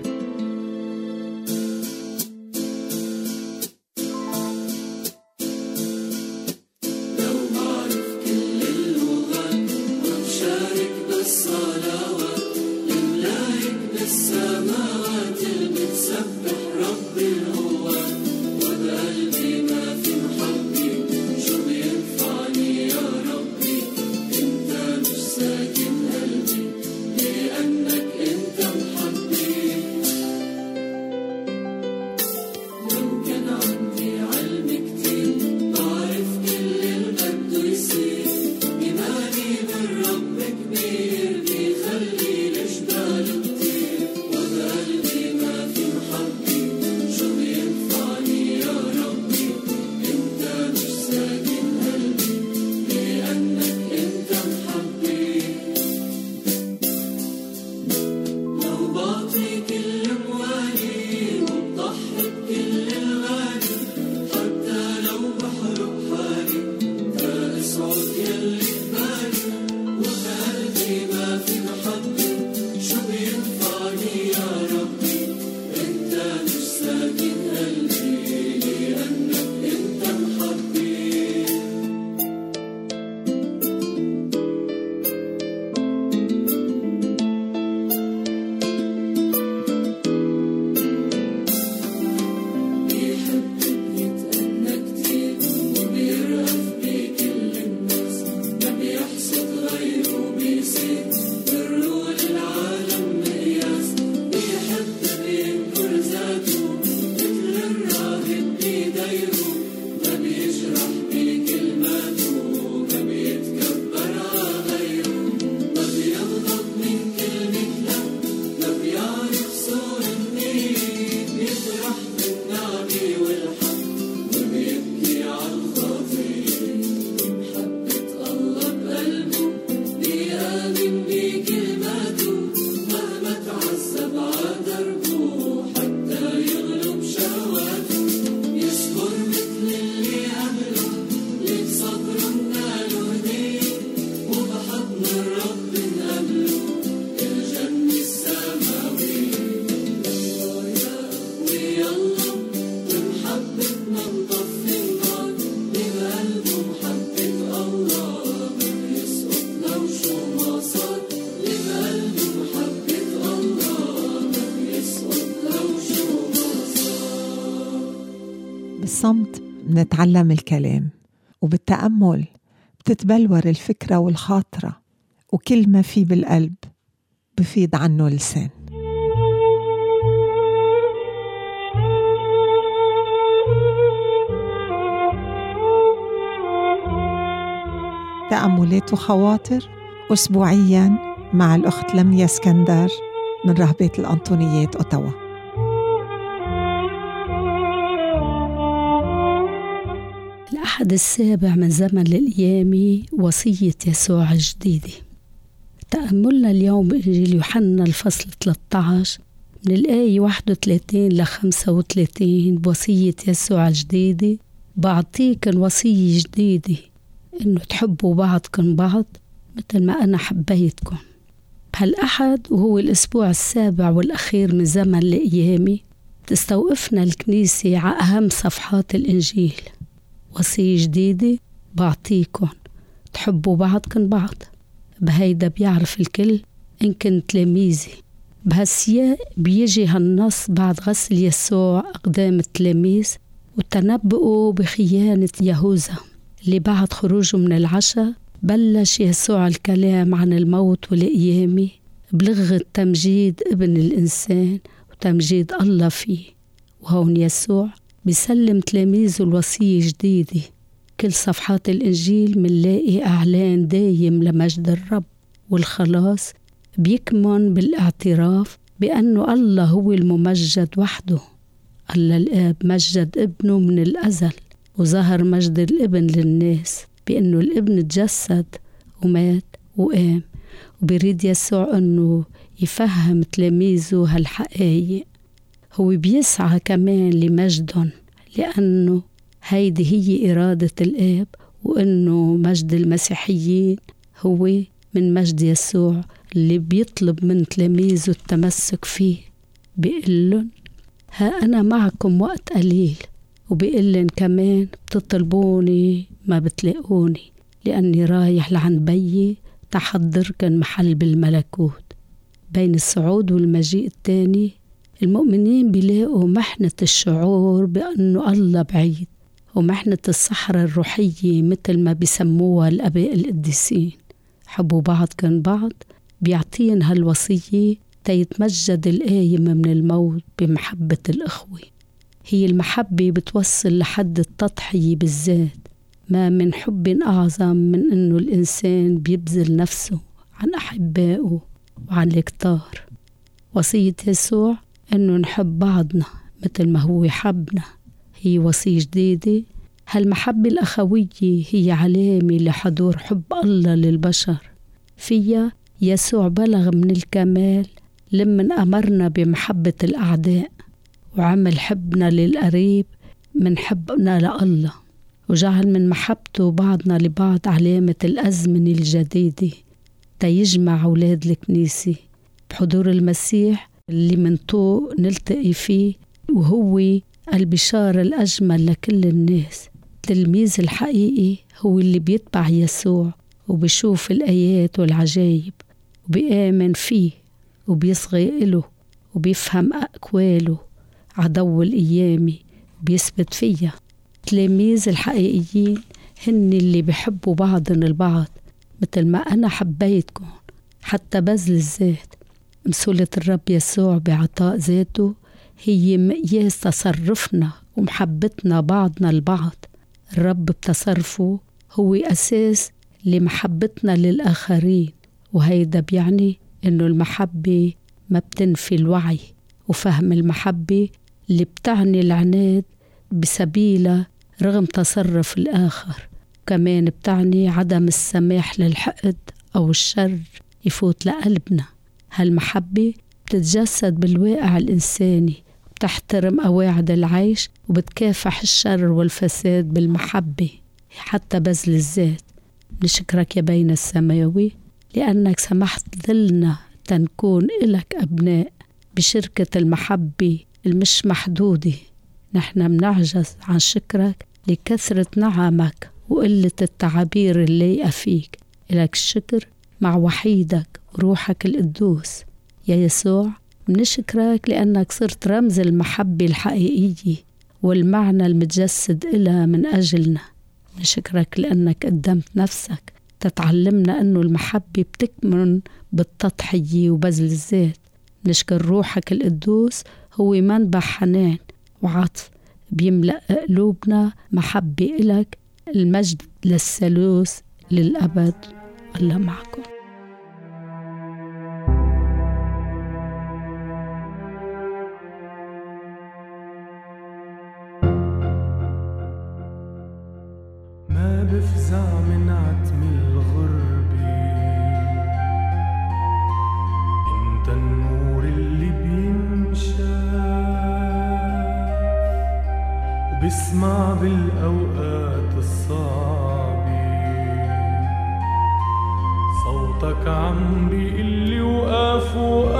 See بالصمت بنتعلم الكلام، وبالتأمل بتتبلور الفكرة والخاطرة، وكل ما في بالقلب بفيض عنه لسان. تأملات وخواطر أسبوعياً مع الأخت لميا اسكندر من رهبة الأنطونيات أوتاوا. الأحد السابع من زمن الأيام، وصية يسوع الجديدة. تأملنا اليوم بإنجيل يوحنا الفصل 13 من الآية 31 ل 35 بوصية يسوع الجديدة: بعطيكن وصية جديدة، إنه تحبوا بعضكم بعض مثل ما أنا حبيتكم. هالأحد وهو الأسبوع السابع والأخير من زمن الأيام، تستوقفنا الكنيسة على أهم صفحات الإنجيل: وصية جديدة بعطيكم تحبوا بعضكم بعض. بهيدا بيعرف الكل إن كنت تلاميذي. بهالسياق بيجي هالنص بعد غسل يسوع أقدام التلاميذ وتنبؤوا بخيانة يهوذا، اللي بعد خروجه من العشاء بلش يسوع الكلام عن الموت والقيامة بلغة تمجيد ابن الإنسان وتمجيد الله فيه. وهون يسوع بيسلم تلاميذه الوصية جديدة. كل صفحات الإنجيل منلاقي إعلان دايم لمجد الرب والخلاص، بيكمن بالاعتراف بأنه الله هو الممجد وحده. الله الآب مجد ابنه من الأزل، وظهر مجد الابن للناس بأنه الابن تجسد ومات وقام. وبيريد يسوع أنه يفهم تلاميذه هالحقائق. هو بيسعى كمان لمجدهم، لأنه هيدي هي إرادة الآب، وأنه مجد المسيحيين هو من مجد يسوع اللي بيطلب من تلاميذه التمسك فيه. بيقلن: ها أنا معكم وقت قليل. وبيقلن كمان: بتطلبوني ما بتلاقوني، لأني رايح لعند بيي تحضركن محل بالملكوت. بين الصعود والمجيء الثاني المؤمنين بيلاقوا محنة الشعور بأنه الله بعيد، ومحنة الصحراء الروحية مثل ما بيسموها الآباء القديسين. حبوا بعضكن بعض بيعطين هالوصية تيتمجد القايم من الموت بمحبة الأخوة. هي المحبة بتوصل لحد التضحية بالذات. ما من حب أعظم من أنه الإنسان بيبذل نفسه عن أحبائه وعن الكتار. وصية يسوع أنه نحب بعضنا مثل ما هو حبنا هي وصية جديدة. هالمحبة الأخوية هي علامة لحضور حب الله للبشر. فيها يسوع بلغ من الكمال لمن أمرنا بمحبة الأعداء، وعمل حبنا للقريب من حبنا لله، وجعل من محبته بعضنا لبعض علامة الأزمنة الجديدة تيجمع أولاد الكنيسة بحضور المسيح اللي من طوق نلتقي فيه، وهو البشارة الأجمل لكل الناس. التلميذ الحقيقي هو اللي بيتبع يسوع وبيشوف الآيات والعجائب وبيآمن فيه وبيصغي إله وبيفهم أقواله. عدو القيامة بيثبت فيها. التلاميذ الحقيقيين هن اللي بيحبوا بعضن البعض مثل ما أنا حبيتكم، حتى بذل الذات. مسؤولة الرب يسوع بعطاء ذاته هي مقياس تصرفنا ومحبتنا بعضنا البعض. الرب بتصرفه هو أساس لمحبتنا للآخرين، وهيدا بيعني إنه المحبة ما بتنفي الوعي وفهم المحبة اللي بتعني العناد بسبيلة رغم تصرف الآخر. كمان بتعني عدم السماح للحقد أو الشر يفوت لقلبنا. هالمحبة بتتجسد بالواقع الإنساني، بتحترم قواعد العيش وبتكافح الشر والفساد بالمحبة حتى بذل الذات. نشكرك يا بينا السماوي لأنك سمحت لنا تنكون إلك أبناء بشركة المحبة المش محدودة. نحن منعجز عن شكرك لكثرة نعمك وقلة التعابير اللي فيك. إلك الشكر مع وحيدك وروحك القدوس يا يسوع. منشكرك لأنك صرت رمز المحبة الحقيقية والمعنى المتجسد إلها من أجلنا. نشكرك لأنك قدمت نفسك تتعلمنا أنه المحبة بتكمن بالتضحية وبذل الذات. نشكر روحك القدوس هو منبع حنان وعطف بيملأ قلوبنا محبة إلك. المجد للثالوث للأبد. الله معكم. ما بفزع من عتم الغربة، انت النور اللي بينشاف وبسمع بالأوقات الصعبة، صوتك عم بيقلي وقاف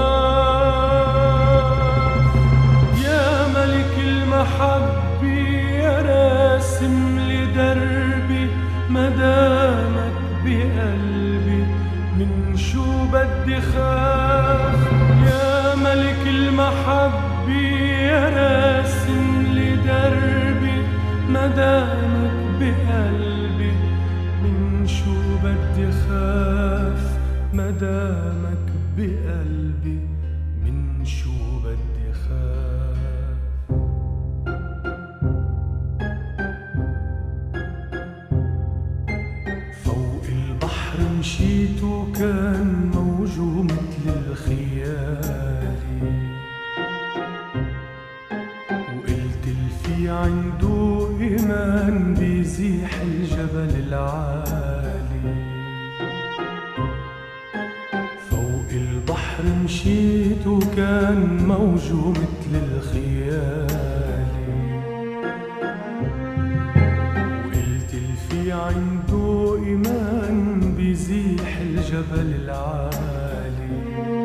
وقاف. يا ملك المحبة يا راسم لدربي، مدامك بقلبي من شو بدي خاف. يا ملك المحبة يا راسم لدربي، مدامك بقلبي من شو بدي خاف. مدامك بقلبي من شو بدي خاف. فوق البحر مشيت وكان موجه مثل الخيالي، وقلت الفي عنده إيمان بيزيح الجبل العالي. فوق البحر مشيت وكان موجه مثل الخيالي، وقلت الفي عنده إيمان بيزيح الجبل العالي.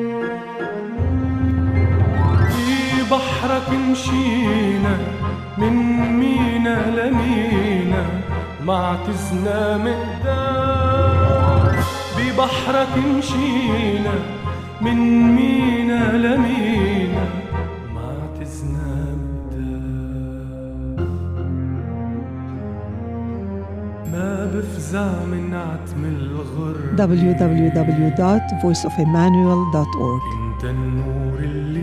في بحرك مشينا من مينا لمينا، معتزنا مقدار. ببحرك مشينا من مينا لمينا، معتزنا مقدار. ما بفزع من عتم الغرب. www.voiceofemmanuel.org. انت النور اللي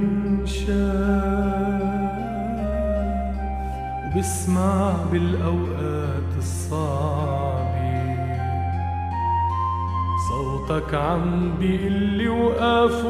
بينشاف وبسمع بالأوقات الصعبة، صوتك عم بيقلي وقاف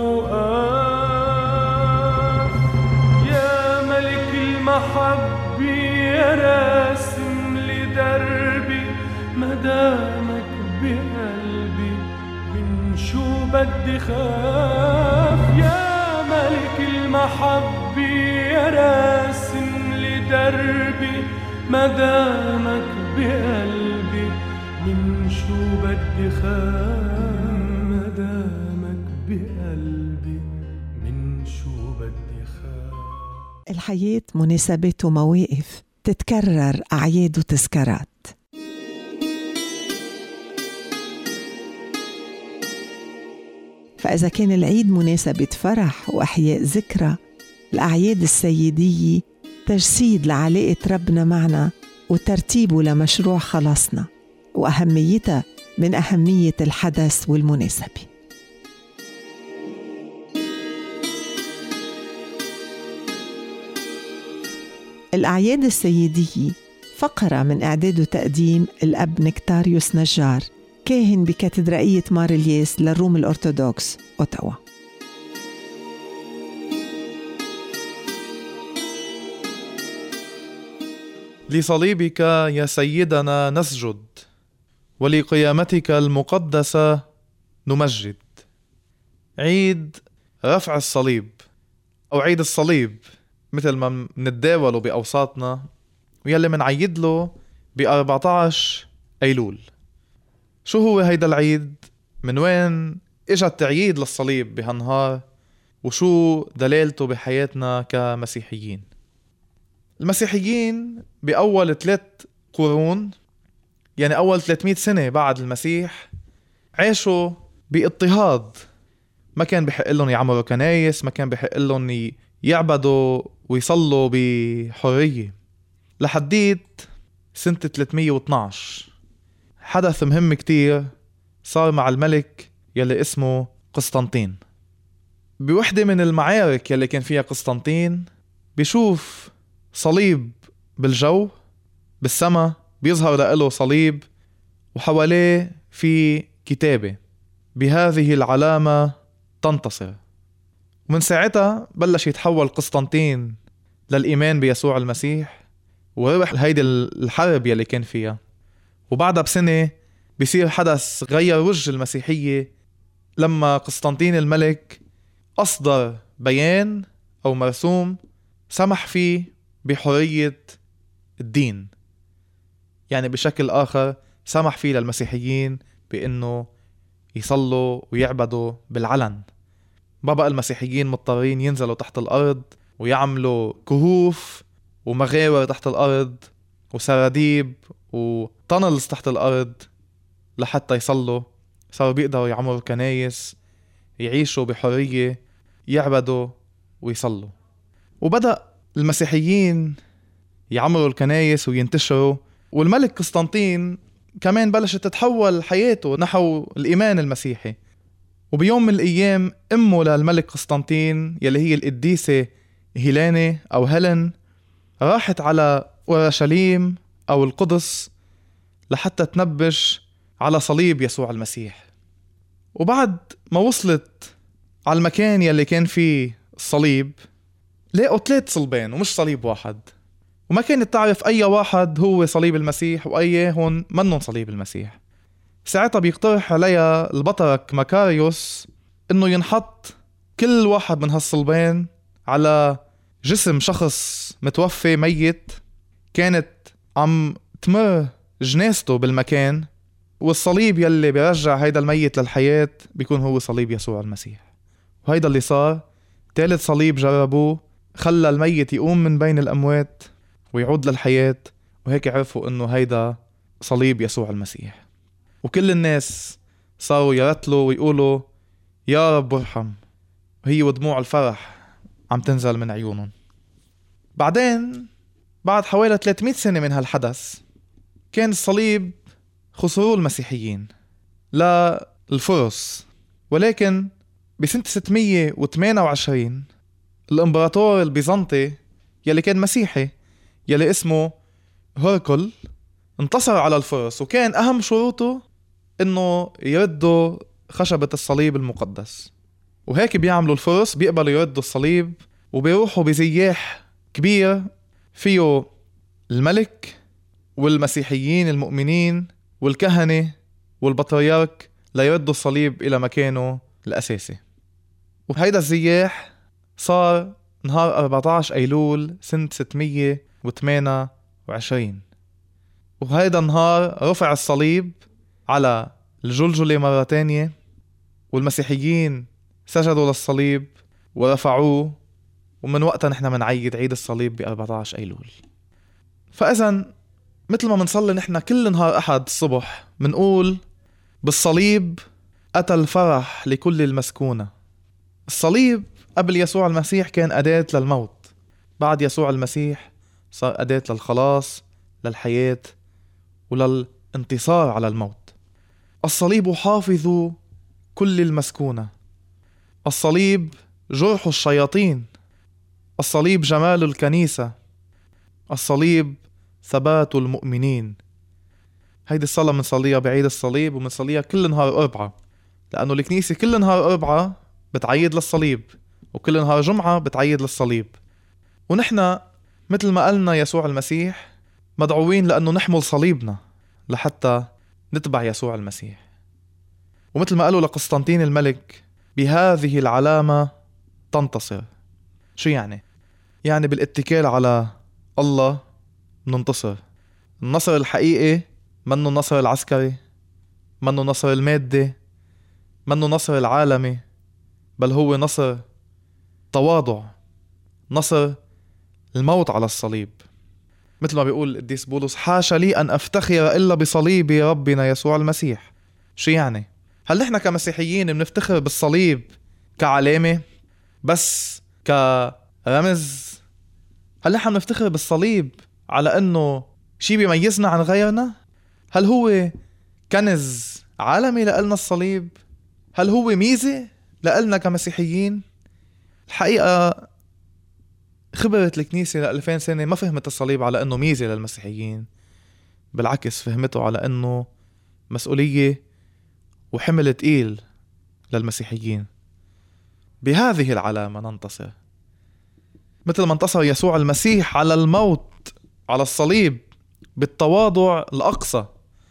وقاف. يا ملك المحبة يا راسم لدربي، مدامك بقلبي من شو بدي خاف. يا ملك المحبة يا راسم لدربي، مدامك بقلبي من شو بدي خاف. مدامك بقلبي من شو بدي خاف. الحياة مناسبات ومواقف تتكرر، أعياد وتذكارات. فإذا كان العيد مناسبة فرح وأحياء ذكرى، الأعياد السيدية تجسيد لعلاقة ربنا معنا وترتيبه لمشروع خلاصنا، وأهميتها من أهمية الحدث والمناسبة. الأعياد السيدية فقرة من إعداد وتقديم الأب نكتاريوس نجار، كاهن بكاتدرائية مار الياس للروم الأرثوذكس أوتاوا. لصليبك يا سيدنا نسجد، ولقيامتك المقدسة نمجد. عيد رفع الصليب أو عيد الصليب مثل ما نتداوله بأوساطنا، ويلي منعيد له ب14 أيلول. شو هو هيدا العيد؟ من وين إجا التعييد للصليب بهالنهار؟ وشو دلالته بحياتنا كمسيحيين؟ المسيحيين بأول 3 قرون، يعني أول 300 سنة بعد المسيح، عاشوا باضطهاد. ما كان بحق لهم يعمروا كنايس، ما كان بحق لهم يعبدوا ويصلوا بحرية. لحديت سنة 312 حدث مهم كتير صار مع الملك يلي اسمه قسطنطين. بوحدة من المعارك يلي كان فيها قسطنطين بيشوف صليب بالجو بالسما، بيظهر له صليب وحواليه في كتابة: بهذه العلامة تنتصر. ومن ساعتها بلش يتحول قسطنطين للإيمان بيسوع المسيح وربح هيدي الحرب يلي كان فيها. وبعدها بسنة بيصير حدث غير وجه المسيحية لما قسطنطين الملك أصدر بيان أو مرسوم سمح فيه بحرية الدين، يعني بشكل آخر سمح فيه للمسيحيين بأنه يصلوا ويعبدوا بالعلن. ما بقى المسيحيين مضطرين ينزلوا تحت الأرض ويعملوا كهوف ومغاور تحت الأرض وسراديب وتنلز تحت الأرض لحتى يصلوا. صاروا بيقدروا يعمروا كنايس، يعيشوا بحرية، يعبدوا ويصلوا. وبدأ المسيحيين يعمروا الكنايس وينتشروا، والملك قسطنطين كمان بلشت تتحول حياته نحو الإيمان المسيحي. وبيوم من الأيام أمه للملك قسطنطين يلي هي القديسة هيلانة أو هيلين راحت على أورشليم أو القدس لحتى تنبش على صليب يسوع المسيح. وبعد ما وصلت على المكان يلي كان فيه الصليب لقوا 3 صلبان ومش صليب واحد، وما كانت تعرف أي واحد هو صليب المسيح وأي هون منن صليب المسيح. ساعتها بيقترح عليها البطرك مكاريوس إنه ينحط كل واحد من هالصلبان على جسم شخص متوفي ميت كانت عم تمر جنازته بالمكان، والصليب يلي بيرجع هيدا الميت للحياة بيكون هو صليب يسوع المسيح. وهيدا اللي صار. 3 صليب جربوه خلى الميت يقوم من بين الأموات ويعود للحياة، وهيك عرفوا إنه هيدا صليب يسوع المسيح. وكل الناس صاروا يرتلوا ويقولوا يا رب ارحم، وهي ودموع الفرح عم تنزل من عيونهم. بعدين بعد حوالي 300 سنة من هالحدث كان الصليب خسروه المسيحيين للفرس، ولكن بسنة 628 الامبراطور البيزنطي يلي كان مسيحي يلي اسمه هرقل انتصر على الفرس، وكان أهم شروطه إنه يردوا خشبة الصليب المقدس. وهيك بيعملوا الفرس، بيقبلوا يردوا الصليب وبيروحوا بزياح كبير فيه الملك والمسيحيين المؤمنين والكهنة والبطريرك ليردوا الصليب إلى مكانه الأساسي. وهيدا الزياح صار نهار 14 أيلول سنة 628. وهيدا النهار رفع الصليب على الجلجلة مرة تانية، والمسيحيين سجدوا للصليب ورفعوه، ومن وقتها نحن منعيد عيد الصليب ب14 أيلول. فإذن مثل ما منصلي نحن كل نهار أحد الصبح منقول بالصليب أتى الفرح لكل المسكونة. الصليب قبل يسوع المسيح كان أداة للموت، بعد يسوع المسيح صار أداة للخلاص، للحياة وللانتصار على الموت. الصليب حافظ كل المسكونة، الصليب جرح الشياطين، الصليب جمال الكنيسة، الصليب ثبات المؤمنين. هيدي الصلاة منصليها بعيد الصليب ومنصليها كل نهار أربعة، لأنه الكنيسة كل نهار أربعة بتعيد للصليب وكل نهار جمعة بتعيد للصليب. ونحن مثل ما قالنا يسوع المسيح مدعوين لأنه نحمل صليبنا لحتى نتبع يسوع المسيح. ومثل ما قالوا لقسطنطين الملك بهذه العلامة تنتصر. شو يعني؟ يعني بالاتكال على الله ننتصر. النصر الحقيقي منه النصر العسكري، منه النصر المادي، منه النصر العالمي، بل هو نصر تواضع، نصر الموت على الصليب. مثل ما بيقول القديس بولس حاشا لي أن أفتخر إلا بصليب ربنا يسوع المسيح. شو يعني؟ هل نحن كمسيحيين بنفتخر بالصليب كعلامة بس، رمز؟ هل نحن نفتخر بالصليب على أنه شيء بيميزنا عن غيرنا؟ هل هو كنز عالمي لألنا الصليب؟ هل هو ميزة لألنا كمسيحيين؟ الحقيقة خبرة الكنيسة ل2000 سنة ما فهمت الصليب على أنه ميزة للمسيحيين، بالعكس فهمته على أنه مسؤولية وحمل تقيل للمسيحيين. بهذه العلامة ننتصر، مثل ما انتصر يسوع المسيح على الموت على الصليب بالتواضع الأقصى،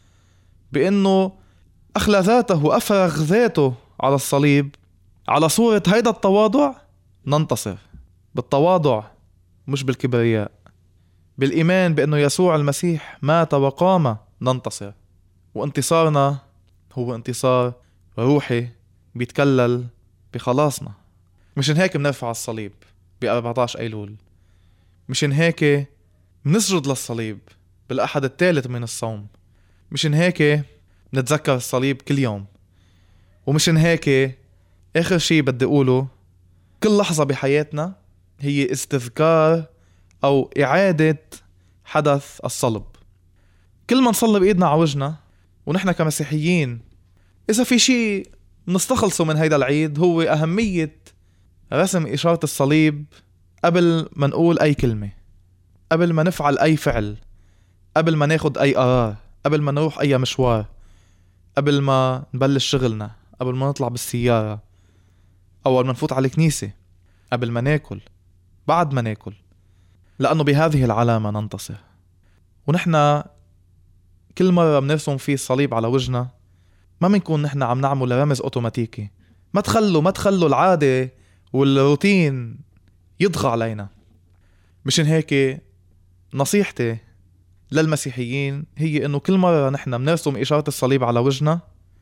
بأنه أخلى ذاته وأفرغ ذاته على الصليب. على صورة هيدا التواضع ننتصر، بالتواضع مش بالكبرياء، بالإيمان بأنه يسوع المسيح مات وقام ننتصر. وانتصارنا هو انتصار روحي بيتكلل بخلاصنا. مشان هيك بنرفع الصليب ب14 أيلول، مشان هيك بنسجد للصليب بالأحد الثالث من الصوم، مشان هيك نتذكر الصليب كل يوم، ومشان هيك آخر شي بدي أقوله، كل لحظة بحياتنا هي استذكار أو إعادة حدث الصلب. كل ما نصلي بإيدنا على وجهنا ونحن كمسيحيين، إذا في شي نستخلصه من هيدا العيد هو أهمية رسم إشارة الصليب قبل ما نقول أي كلمة، قبل ما نفعل أي فعل، قبل ما ناخد أي قرار، قبل ما نروح أي مشوار، قبل ما نبلش شغلنا، قبل ما نطلع بالسيارة، أول ما نفوت على الكنيسة، قبل ما ناكل، بعد ما ناكل، لأنه بهذه العلامة ننتصر. ونحن كل مرة بنرسم فيه الصليب على وجهنا ما منكون نحن عم نعمل رمز أوتوماتيكي. ما تخلوا العادة والروتين يضغى علينا. مشان هيك نصيحتي للمسيحيين هي إنه كل مرة نحن بنرسم إشارة الصليب على وجهنا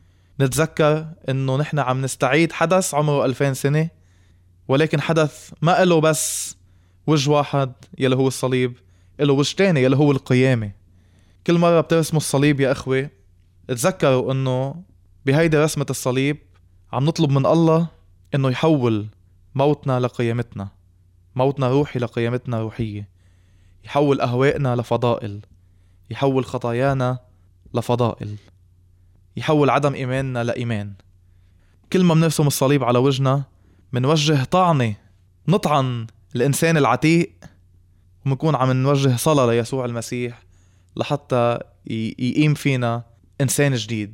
نتذكر إنه نحن عم نستعيد حدث عمره 2000 سنة، ولكن حدث ما له بس وجه واحد يلي هو الصليب، له وجه تاني يلي هو القيامة. كل مرة بترسموا الصليب يا أخوة تذكروا إنه بهيدي رسمة الصليب عم نطلب من الله إنه يحول موتنا لقيامتنا، موتنا روحي لقيامتنا روحية، يحول أهوائنا لفضائل، يحول خطايانا لفضائل، يحول عدم إيماننا لإيمان. كل ما بنرسم الصليب على وجهنا منوجه طعنة نطعن الإنسان العتيق، ومنكون عم نوجه صلاة ليسوع المسيح لحتى يقيم فينا إنسان جديد،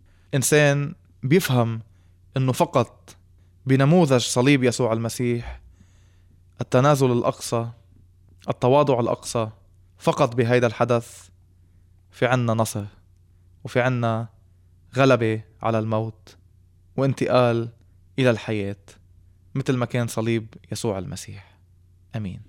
إنسان بيفهم إنه فقط بنموذج صليب يسوع المسيح، التنازل الأقصى، التواضع الأقصى، فقط بهيدا الحدث في عنا نصر، وفي عنا غلبة على الموت وانتقال إلى الحياة مثل ما كان صليب يسوع المسيح. أمين.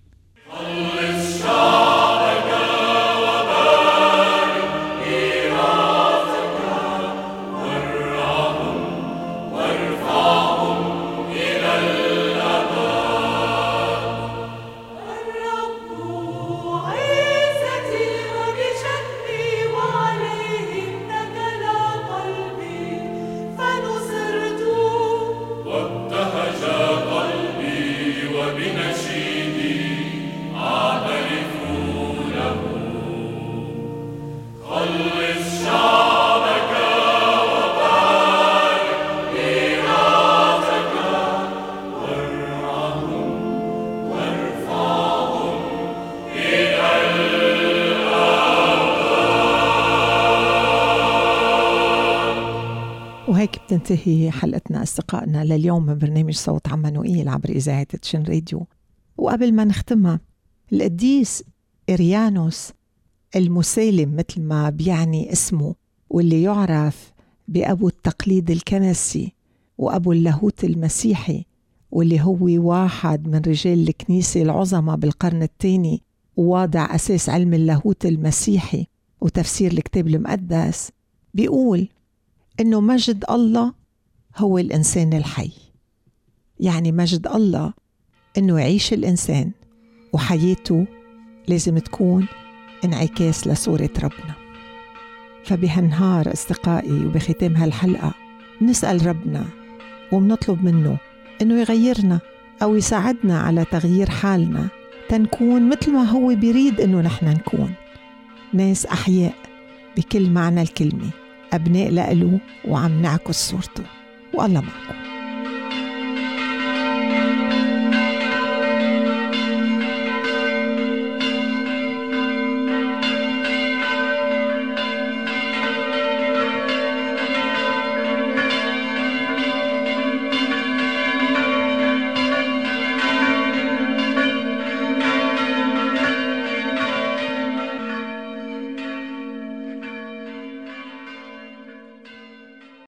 وهيك بتنتهي حلقتنا أصدقائنا لليوم من برنامج صوت عمانوئيل عبر إذاعة تشن راديو. وقبل ما نختمها، القديس إريانوس المسالم مثل ما بيعني اسمه، واللي يعرف بأبو التقليد الكنسي وأبو اللاهوت المسيحي، واللي هو واحد من رجال الكنيسة العظمى بالقرن الثاني وواضع أساس علم اللاهوت المسيحي وتفسير الكتاب المقدس، بيقول إنه مجد الله هو الإنسان الحي. يعني مجد الله إنه يعيش الإنسان وحياته لازم تكون انعكاس لصورة ربنا. فبهالنهار أصدقائي وبختام هالحلقة نسأل ربنا ومنطلب منه إنه يغيرنا أو يساعدنا على تغيير حالنا تنكون مثل ما هو بيريد إنه نحن نكون، ناس أحياء بكل معنى الكلمة، أبناء لإله وعم نعكس صورته. والله معكم.